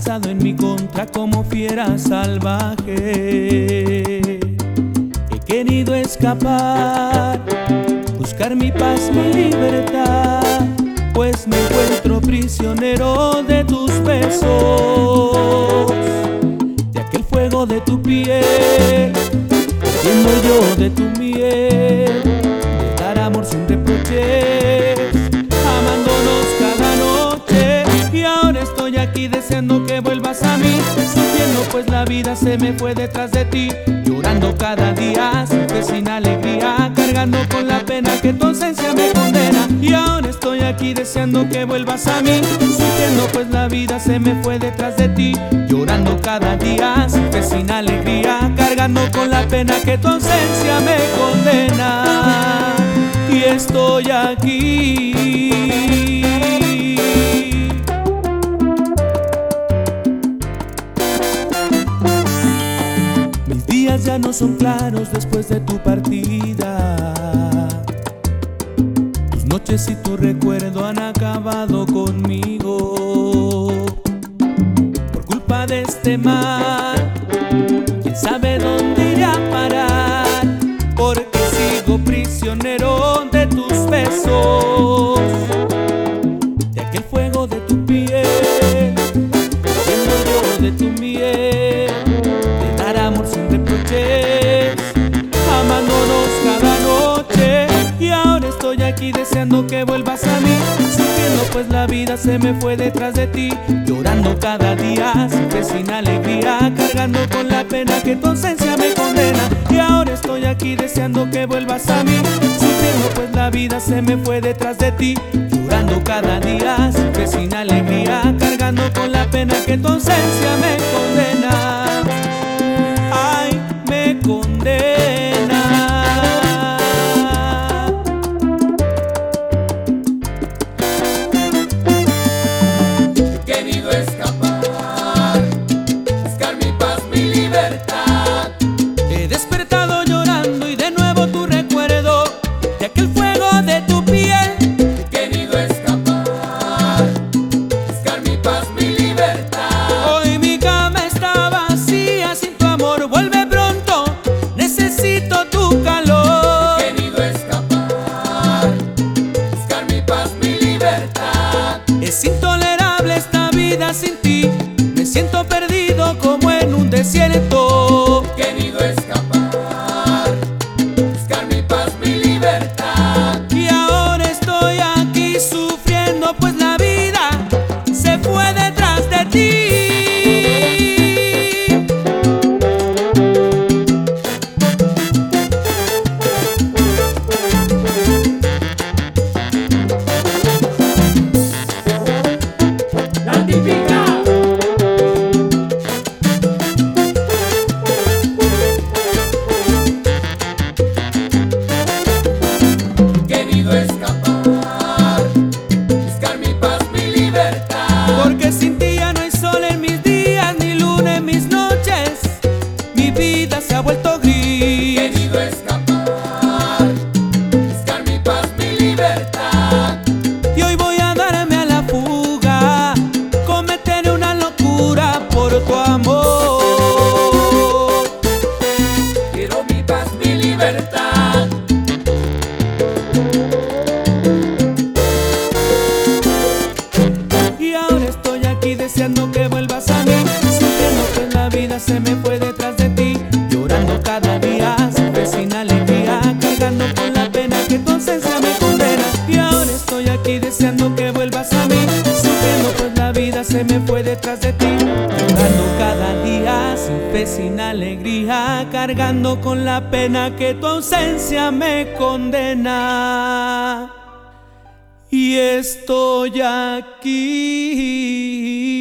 lanzado en mi contra como fiera salvaje. He querido escapar, buscar mi paz, mi libertad, pues me encuentro prisionero de tus besos, de aquel fuego de tu piel, siendo yo de tu miel, de dar amor sin reproches, amándonos cada noche. Y ahora estoy aquí deseando que vuelvas a mí, sufriendo pues la vida se me fue detrás de ti, llorando cada día sin fe, sin alegría, cargando con la pena que tu ausencia me condena. Y ahora estoy aquí deseando que vuelvas a mí, sufriendo pues la vida se me fue detrás de ti, llorando cada día sin fe, sin alegría, cargando con la pena que tu ausencia me condena. Y estoy aquí. Mis días ya no son claros después de tu partida, tus noches y tu recuerdo han acabado conmigo. Por culpa de este mal, quién sabe dónde iré a parar, porque sigo prisionero de tus besos, de aquel fuego de tu piel, siendo yo de tu miel, de dar amor sin reproches, amándonos cada noche. Y ahora estoy aquí deseando que vuelvas a mí, sufriendo pues la vida se me fue detrás de ti, llorando cada día sin fe, sin alegría, cargando con la pena que tu ausencia me condena. Y ahora estoy aquí deseando que vuelvas a mí, sufriendo pues la vida se me fue detrás de ti, llorando cada día sin fe, sin alegría, cargando con la pena que tu ausencia me condena. Ay, me condena. He querido escapar, buscar mi paz, mi libertad. He despertado llorando y de nuevo tu recuerdo, de aquel fuego de tu piel. He querido escapar, buscar mi paz, mi libertad. Hoy mi cama está vacía sin tu amor, vuelve pronto, necesito tu calor. He querido escapar, buscar mi paz, mi libertad. Es intolerable esta vida sin ti, me siento perdido como en un desierto. He querido escapar, buscar mi paz, mi libertad. Y ahora estoy aquí sufriendo pues la vida se fue detrás de ti. La típica. He querido escapar, buscar mi paz, mi libertad. Porque sin ti ya no hay sol en mis días, ni luna en mis noches, mi vida se ha vuelto He gris. querido escapar, buscar mi paz, mi libertad. Y hoy voy a darme a la fuga, cometeré una locura por tu amor. Quiero mi paz, mi libertad. Y ahora estoy aquí deseando que vuelvas a mí, sufriendo que la vida se me fue detrás de ti, llorando cada día sin fe, sin alegría, cargando con la pena que tu ausencia me condena. Y ahora estoy aquí deseando que vuelvas a mí, sufriendo pues la vida se me fue detrás de ti, llorando cada día sin fe, sin alegría, cargando con la pena que tu ausencia me condena. Y estoy aquí.